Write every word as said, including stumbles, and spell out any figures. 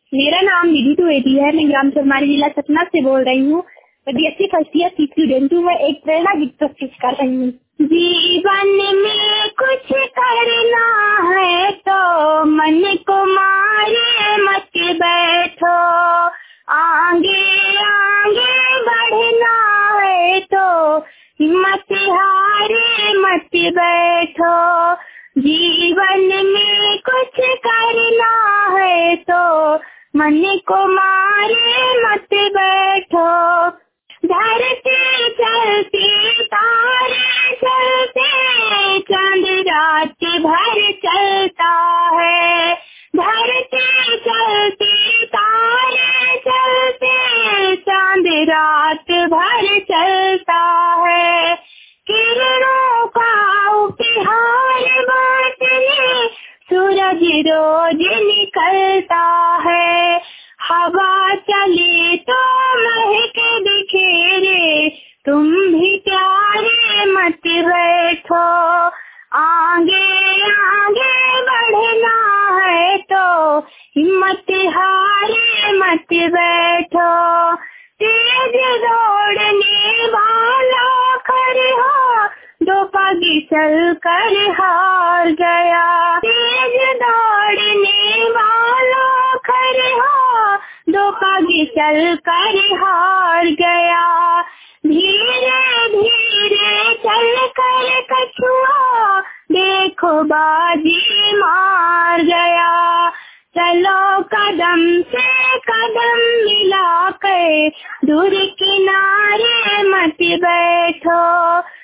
मेरा नाम निधि द्विवेदी है। मैं ग्राम चरमारी जिला सतना से बोल रही हूँ। मैं बीएससी फर्स्ट ईयर की स्टूडेंट हूँ। मैं एक प्रेरणा गीत प्रस्तुत कर रही हूँ। जीवन में कुछ करना है तो मन को मारे मत बैठो, आगे आगे बढ़ना है तो हिम्मत हारे मत बैठो। जीवन में कुछ करना है तो मन को मारे मत बैठो। धरती चलती तारे चलते चांद रात भर चलता है। धरती चलती तारे चलते चांद रात भर चलता है। किरणों का उपहार बांटने सूरज रोज निकलता है। हवा चले तो महक बिखेरे, तुम भी प्यारे मत बैठो। आगे आगे बढ़ना है तो हिम्मत हारे मत बैठो। तेज दौड़ने वाला खड़े हो, दो पग चल कर हार गया। तेज दौड़ने वाला खड़े हो, दो पग चल कर हार गया। धीरे धीरे चल कर कछुआ देखो बाजी मार गया। चलो कदम से कदम मिला कर दूर किनारे मत बैठो।